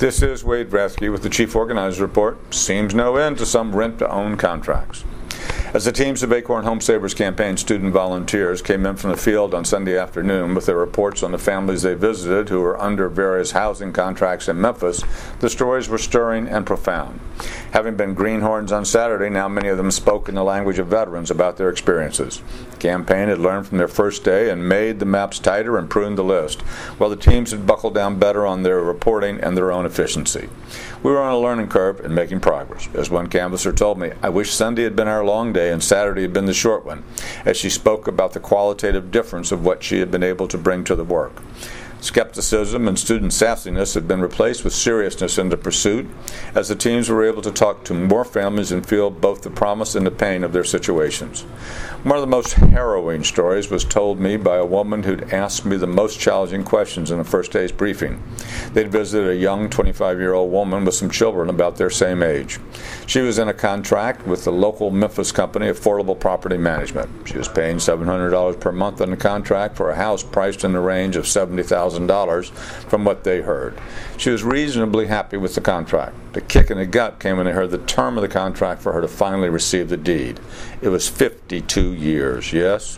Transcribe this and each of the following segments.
This is Wade Rathke with the Chief Organizer Report. Seems no end to some rent-to-own contracts. As the teams of Acorn Home Savers Campaign student volunteers came in from the field on Sunday afternoon with their reports on the families they visited who were under various housing contracts in Memphis, the stories were stirring and profound. Having been greenhorns on Saturday, now many of them spoke in the language of veterans about their experiences. The campaign had learned from their first day and made the maps tighter and pruned the list, while the teams had buckled down better on their reporting and their own efficiency. We were on a learning curve and making progress. As one canvasser told me, "I wish Sunday had been our long day and Saturday had been the short one," as she spoke about the qualitative difference of what she had been able to bring to the work. Skepticism and student sassiness had been replaced with seriousness in the pursuit, as the teams were able to talk to more families and feel both the promise and the pain of their situations. One of the most harrowing stories was told me by a woman who'd asked me the most challenging questions in the first day's briefing. They'd visited a young 25-year-old woman with some children about their same age. She was in a contract with the local Memphis company, Affordable Property Management. She was paying $700 per month on the contract for a house priced in the range of $70,000 from what they heard. She was reasonably happy with the contract. The kick in the gut came when they heard the term of the contract for her to finally receive the deed. It was 52 years. Yes,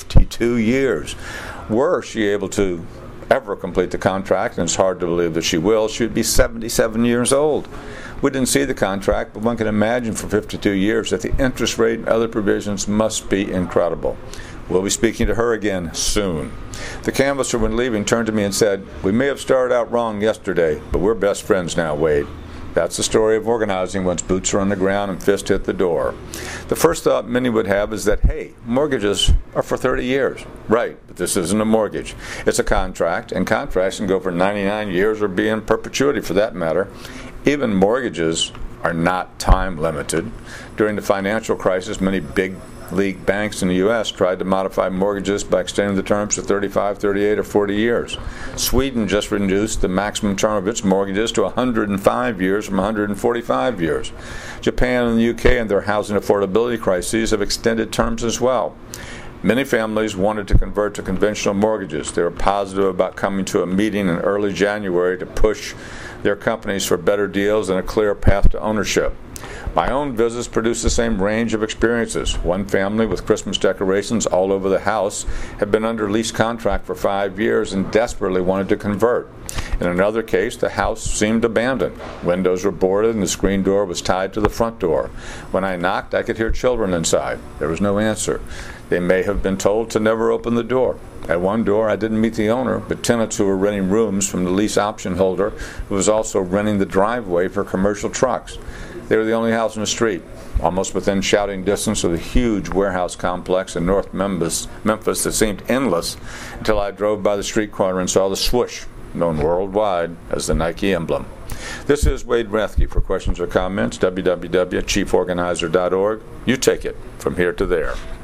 52 years. Were she able to ever complete the contract, and it's hard to believe that she will, she would be 77 years old. We didn't see the contract, but one can imagine for 52 years that the interest rate and other provisions must be incredible. We'll be speaking to her again soon. The canvasser, when leaving, turned to me and said, "We may have started out wrong yesterday, but we're best friends now, Wade." That's the story of organizing once boots are on the ground and fists hit the door. The first thought many would have is that, hey, mortgages are for 30 years. Right, but this isn't a mortgage. It's a contract, and contracts can go for 99 years or be in perpetuity for that matter. Even mortgages are not time limited. During the financial crisis, many big league banks in the U.S. tried to modify mortgages by extending the terms to 35, 38, or 40 years. Sweden just reduced the maximum term of its mortgages to 105 years from 145 years. Japan and the U.K. and their housing affordability crises have extended terms as well. Many families wanted to convert to conventional mortgages. They were positive about coming to a meeting in early January to push their companies for better deals and a clear path to ownership. My own visits produced the same range of experiences. One family with Christmas decorations all over the house had been under lease contract for 5 years and desperately wanted to convert. In another case, the house seemed abandoned. Windows were boarded and the screen door was tied to the front door. When I knocked, I could hear children inside. There was no answer. They may have been told to never open the door. At one door, I didn't meet the owner, but tenants who were renting rooms from the lease option holder, who was also renting the driveway for commercial trucks. They were the only house in the street, almost within shouting distance of the huge warehouse complex in North Memphis that seemed endless until I drove by the street corner and saw the swoosh, known worldwide as the Nike emblem. This is Wade Rathke. For questions or comments, www.chieforganizer.org. You take it from here to there.